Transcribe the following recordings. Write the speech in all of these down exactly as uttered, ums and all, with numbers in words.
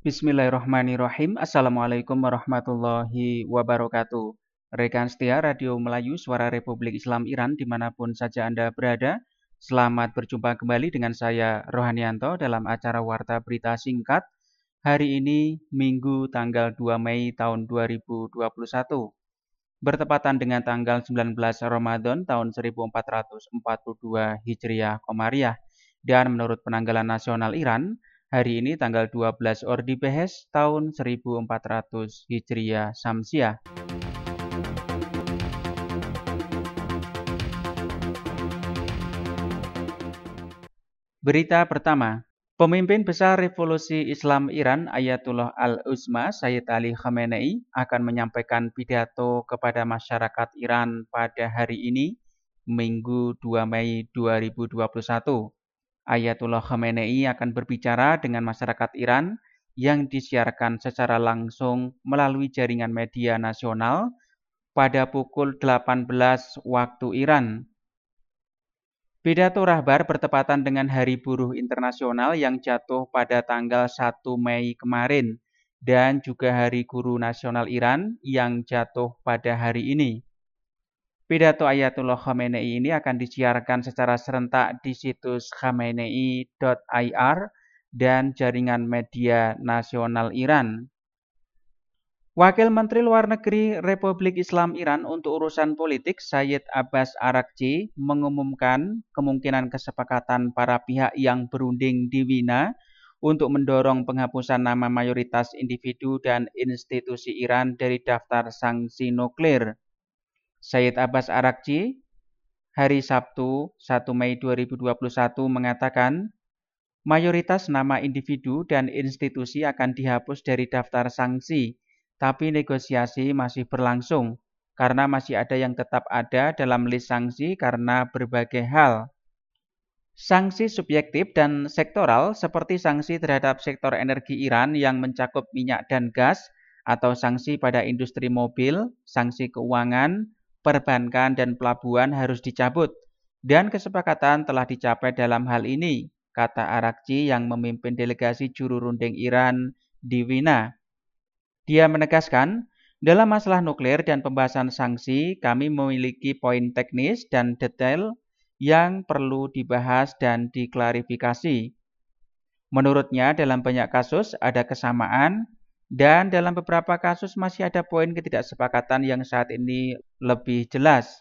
Bismillahirrahmanirrahim. Assalamualaikum warahmatullahi wabarakatuh. Rekan setia Radio Melayu Suara Republik Islam Iran dimanapun saja Anda berada. Selamat berjumpa kembali dengan saya Rohanianto dalam acara Warta Berita Singkat. Hari ini Minggu tanggal dua Mei tahun dua ribu dua puluh satu. Bertepatan dengan tanggal sembilan belas Ramadan tahun seribu empat ratus empat puluh dua Hijriah Qamariyah. Dan menurut penanggalan nasional Iran, hari ini tanggal dua belas Ordibehes tahun seribu empat ratus Hijriah Syamsiah. Berita pertama, pemimpin besar Revolusi Islam Iran Ayatullah Al-Uzma Sayyid Ali Khamenei akan menyampaikan pidato kepada masyarakat Iran pada hari ini, Minggu dua Mei dua ribu dua puluh satu. Ayatullah Khamenei akan berbicara dengan masyarakat Iran yang disiarkan secara langsung melalui jaringan media nasional pada pukul delapan belas waktu Iran. Pidato Rahbar bertepatan dengan Hari Buruh Internasional yang jatuh pada tanggal satu Mei kemarin dan juga Hari Guru Nasional Iran yang jatuh pada hari ini. Pidato Ayatullah Khamenei ini akan disiarkan secara serentak di situs khamenei dot i r dan jaringan media nasional Iran. Wakil Menteri Luar Negeri Republik Islam Iran untuk urusan politik Sayyid Abbas Araghchi mengumumkan kemungkinan kesepakatan para pihak yang berunding di Wina untuk mendorong penghapusan nama mayoritas individu dan institusi Iran dari daftar sanksi nuklir. Sayyid Abbas Araghchi hari Sabtu satu Mei dua ribu dua puluh satu mengatakan mayoritas nama individu dan institusi akan dihapus dari daftar sanksi, tapi negosiasi masih berlangsung karena masih ada yang tetap ada dalam list sanksi karena berbagai hal. Sanksi subjektif dan sektoral seperti sanksi terhadap sektor energi Iran yang mencakup minyak dan gas atau sanksi pada industri mobil, sanksi keuangan, perbankan dan pelabuhan harus dicabut, dan kesepakatan telah dicapai dalam hal ini, kata Araghchi yang memimpin delegasi juru runding Iran di Wina. Dia menegaskan, dalam masalah nuklir dan pembahasan sanksi, kami memiliki poin teknis dan detail yang perlu dibahas dan diklarifikasi. Menurutnya, dalam banyak kasus ada kesamaan, dan dalam beberapa kasus masih ada poin ketidaksepakatan yang saat ini lebih jelas.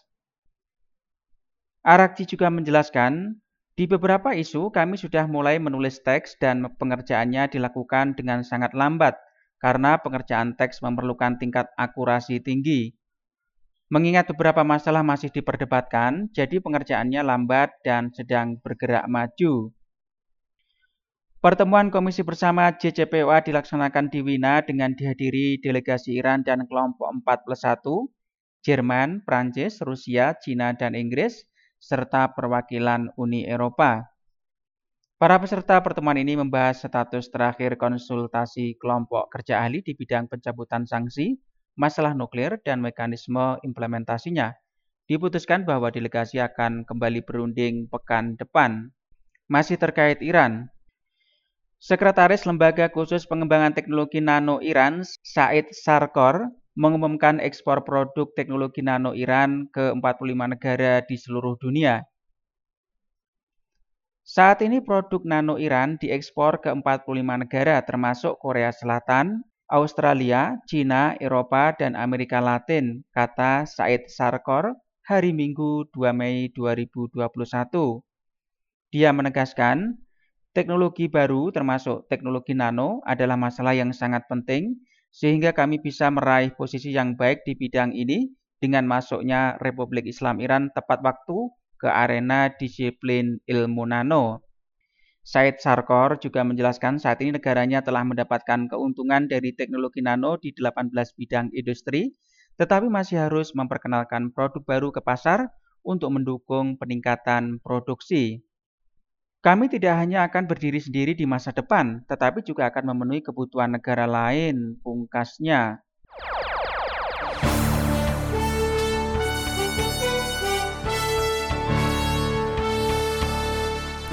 Araghchi juga menjelaskan, di beberapa isu kami sudah mulai menulis teks dan pengerjaannya dilakukan dengan sangat lambat karena pengerjaan teks memerlukan tingkat akurasi tinggi. Mengingat beberapa masalah masih diperdebatkan, jadi pengerjaannya lambat dan sedang bergerak maju. Pertemuan Komisi Bersama J C P O A dilaksanakan di Wina dengan dihadiri delegasi Iran dan kelompok empat plus satu, Jerman, Prancis, Rusia, Cina, dan Inggris, serta perwakilan Uni Eropa. Para peserta pertemuan ini membahas status terakhir konsultasi kelompok kerja ahli di bidang pencabutan sanksi, masalah nuklir, dan mekanisme implementasinya. Diputuskan bahwa delegasi akan kembali berunding pekan depan. Masih terkait Iran, Sekretaris Lembaga Khusus Pengembangan Teknologi Nano Iran, Said Sarkor, mengumumkan ekspor produk teknologi nano Iran ke empat puluh lima negara di seluruh dunia. Saat ini produk nano Iran diekspor ke empat puluh lima negara termasuk Korea Selatan, Australia, Cina, Eropa, dan Amerika Latin, kata Said Sarkor hari Minggu dua Mei dua ribu dua puluh satu. Dia menegaskan, teknologi baru termasuk teknologi nano adalah masalah yang sangat penting sehingga kami bisa meraih posisi yang baik di bidang ini dengan masuknya Republik Islam Iran tepat waktu ke arena disiplin ilmu nano. Said Sarkor juga menjelaskan saat ini negaranya telah mendapatkan keuntungan dari teknologi nano di delapan belas bidang industri, tetapi masih harus memperkenalkan produk baru ke pasar untuk mendukung peningkatan produksi. Kami tidak hanya akan berdiri sendiri di masa depan, tetapi juga akan memenuhi kebutuhan negara lain, pungkasnya.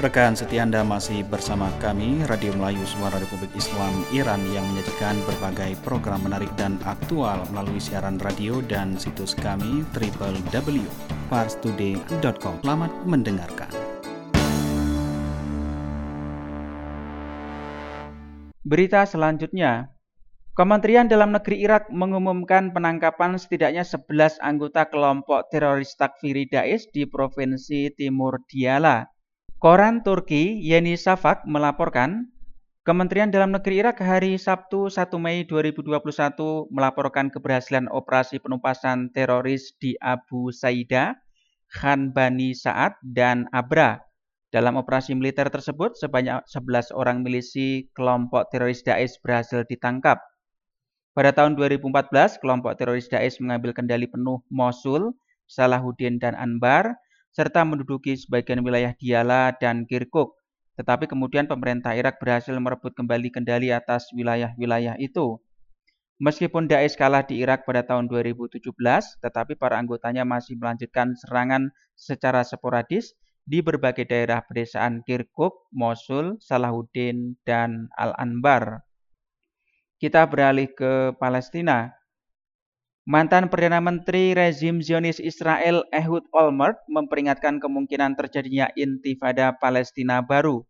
Rekan setia Anda masih bersama kami, Radio Melayu Suara Republik Islam Iran yang menyajikan berbagai program menarik dan aktual melalui siaran radio dan situs kami w w w titik pars today titik com. Selamat mendengarkan. Berita selanjutnya, Kementerian Dalam Negeri Irak mengumumkan penangkapan setidaknya sebelas anggota kelompok teroris Takfiri Daesh di Provinsi Timur Diyala. Koran Turki Yeni Shafak melaporkan, Kementerian Dalam Negeri Irak hari Sabtu satu Mei dua ribu dua puluh satu melaporkan keberhasilan operasi penumpasan teroris di Abu Saidah, Khan Bani Sa'ad, dan Abra. Dalam operasi militer tersebut, sebanyak sebelas orang milisi kelompok teroris Daesh berhasil ditangkap. Pada tahun dua ribu empat belas, kelompok teroris Daesh mengambil kendali penuh Mosul, Salahuddin, dan Anbar, serta menduduki sebagian wilayah Diyala dan Kirkuk. Tetapi kemudian pemerintah Irak berhasil merebut kembali kendali atas wilayah-wilayah itu. Meskipun Daesh kalah di Irak pada tahun dua ribu tujuh belas, tetapi para anggotanya masih melanjutkan serangan secara sporadis di berbagai daerah pedesaan Kirkuk, Mosul, Salahuddin, dan Al-Anbar. Kita beralih ke Palestina. Mantan Perdana Menteri rezim Zionis Israel Ehud Olmert memperingatkan kemungkinan terjadinya intifada Palestina baru.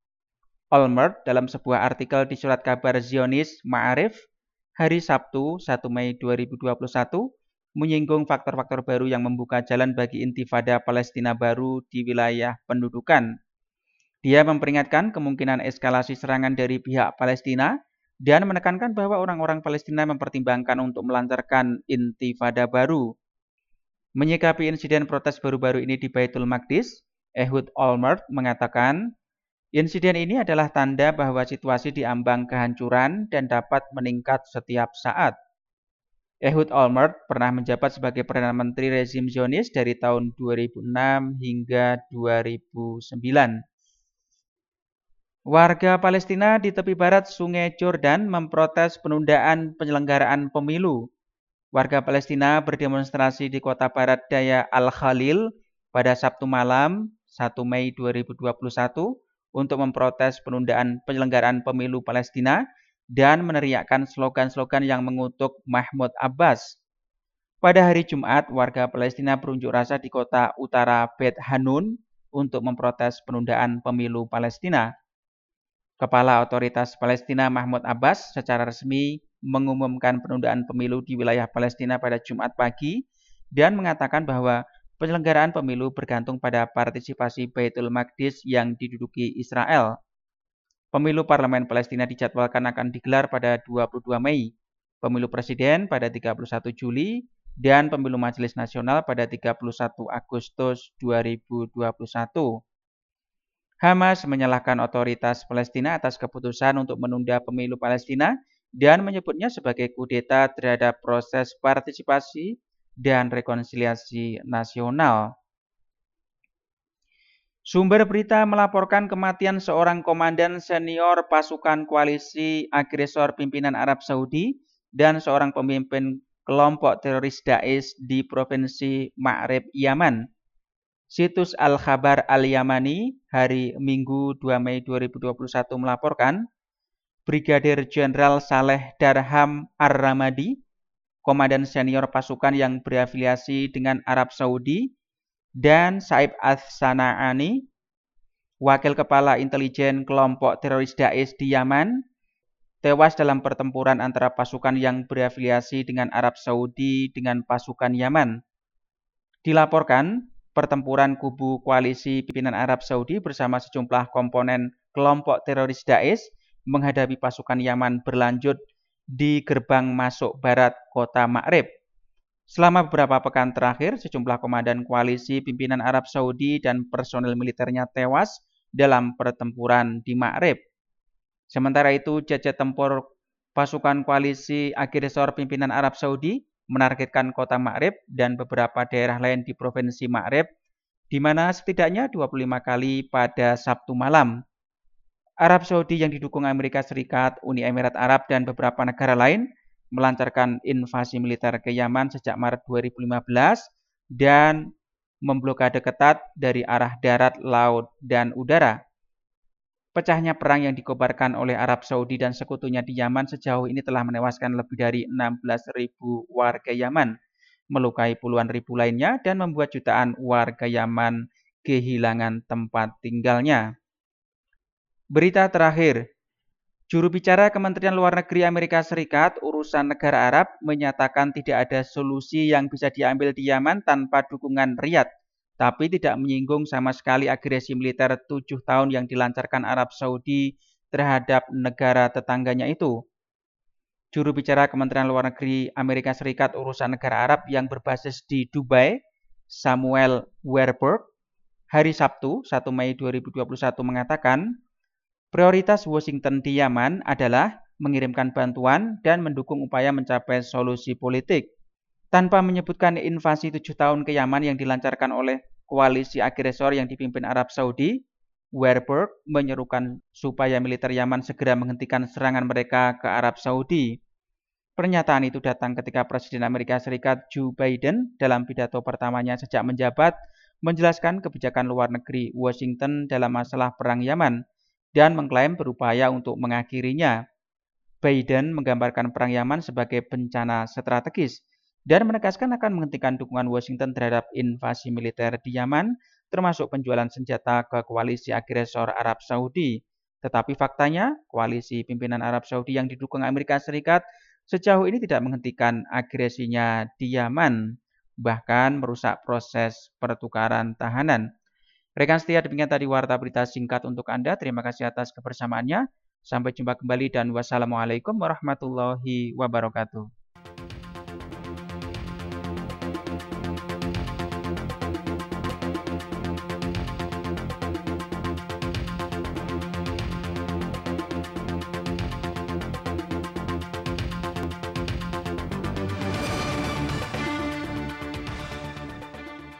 Olmert dalam sebuah artikel di surat kabar Zionis Ma'arif hari Sabtu satu Mei dua ribu dua puluh satu menyinggung faktor-faktor baru yang membuka jalan bagi intifada Palestina baru di wilayah pendudukan. Dia memperingatkan kemungkinan eskalasi serangan dari pihak Palestina dan menekankan bahwa orang-orang Palestina mempertimbangkan untuk melancarkan intifada baru. Menyikapi insiden protes baru-baru ini di Baitul Maqdis, Ehud Olmert mengatakan, insiden ini adalah tanda bahwa situasi diambang kehancuran dan dapat meningkat setiap saat. Ehud Olmert pernah menjabat sebagai Perdana Menteri rezim Zionis dari tahun dua ribu enam hingga dua ribu sembilan. Warga Palestina di tepi barat Sungai Jordan memprotes penundaan penyelenggaraan pemilu. Warga Palestina berdemonstrasi di kota barat daya Al-Khalil pada Sabtu malam satu Mei dua ribu dua puluh satu untuk memprotes penundaan penyelenggaraan pemilu Palestina dan meneriakkan slogan-slogan yang mengutuk Mahmud Abbas. Pada hari Jumat, warga Palestina berunjuk rasa di kota utara Beit Hanun untuk memprotes penundaan pemilu Palestina. Kepala Otoritas Palestina Mahmud Abbas secara resmi mengumumkan penundaan pemilu di wilayah Palestina pada Jumat pagi dan mengatakan bahwa penyelenggaraan pemilu bergantung pada partisipasi Baitul Maqdis yang diduduki Israel. Pemilu Parlemen Palestina dijadwalkan akan digelar pada dua puluh dua Mei, pemilu presiden pada tiga puluh satu Juli, dan pemilu Majelis Nasional pada tiga puluh satu Agustus dua ribu dua puluh satu. Hamas menyalahkan otoritas Palestina atas keputusan untuk menunda pemilu Palestina dan menyebutnya sebagai kudeta terhadap proses partisipasi dan rekonsiliasi nasional. Sumber berita melaporkan kematian seorang komandan senior pasukan koalisi agresor pimpinan Arab Saudi dan seorang pemimpin kelompok teroris Daesh di Provinsi Ma'rib, Yaman. Situs Al-Khabar Al-Yamani hari Minggu dua Mei dua ribu dua puluh satu melaporkan, Brigadir Jenderal Saleh Darham Ar-Ramadi, komandan senior pasukan yang berafiliasi dengan Arab Saudi, dan Saib As-Sana'ani, wakil kepala intelijen kelompok teroris Daesh di Yaman, tewas dalam pertempuran antara pasukan yang berafiliasi dengan Arab Saudi dengan pasukan Yaman. Dilaporkan, pertempuran kubu koalisi pimpinan Arab Saudi bersama sejumlah komponen kelompok teroris Daesh menghadapi pasukan Yaman berlanjut di gerbang masuk barat kota Ma'rib. Selama beberapa pekan terakhir, sejumlah komandan koalisi pimpinan Arab Saudi dan personel militernya tewas dalam pertempuran di Ma'rib. Sementara itu, jajah tempur pasukan koalisi agresor pimpinan Arab Saudi menargetkan kota Ma'rib dan beberapa daerah lain di Provinsi Ma'rib, di mana setidaknya dua puluh lima kali pada Sabtu malam. Arab Saudi yang didukung Amerika Serikat, Uni Emirat Arab, dan beberapa negara lain melancarkan invasi militer ke Yaman sejak Maret dua ribu lima belas dan memblokade ketat dari arah darat, laut, dan udara. Pecahnya perang yang dikobarkan oleh Arab Saudi dan sekutunya di Yaman sejauh ini telah menewaskan lebih dari enam belas ribu warga Yaman, melukai puluhan ribu lainnya, dan membuat jutaan warga Yaman kehilangan tempat tinggalnya. Berita terakhir, juru bicara Kementerian Luar Negeri Amerika Serikat urusan negara Arab menyatakan tidak ada solusi yang bisa diambil di Yaman tanpa dukungan Riyadh, tapi tidak menyinggung sama sekali agresi militer tujuh tahun yang dilancarkan Arab Saudi terhadap negara tetangganya itu. Juru bicara Kementerian Luar Negeri Amerika Serikat urusan negara Arab yang berbasis di Dubai, Samuel Werberg, hari Sabtu, satu Mei dua ribu dua puluh satu mengatakan, prioritas Washington di Yaman adalah mengirimkan bantuan dan mendukung upaya mencapai solusi politik. Tanpa menyebutkan invasi tujuh tahun ke Yaman yang dilancarkan oleh koalisi agresor yang dipimpin Arab Saudi, Werberg menyerukan supaya militer Yaman segera menghentikan serangan mereka ke Arab Saudi. Pernyataan itu datang ketika Presiden Amerika Serikat Joe Biden dalam pidato pertamanya sejak menjabat menjelaskan kebijakan luar negeri Washington dalam masalah perang Yaman dan mengklaim berupaya untuk mengakhirinya. Biden menggambarkan perang Yaman sebagai bencana strategis dan menegaskan akan menghentikan dukungan Washington terhadap invasi militer di Yaman, termasuk penjualan senjata ke koalisi agresor Arab Saudi. Tetapi faktanya, koalisi pimpinan Arab Saudi yang didukung Amerika Serikat sejauh ini tidak menghentikan agresinya di Yaman, bahkan merusak proses pertukaran tahanan. Rekan setia, demikian tadi warta berita singkat untuk Anda. Terima kasih atas kebersamaannya. Sampai jumpa kembali dan wassalamualaikum warahmatullahi wabarakatuh.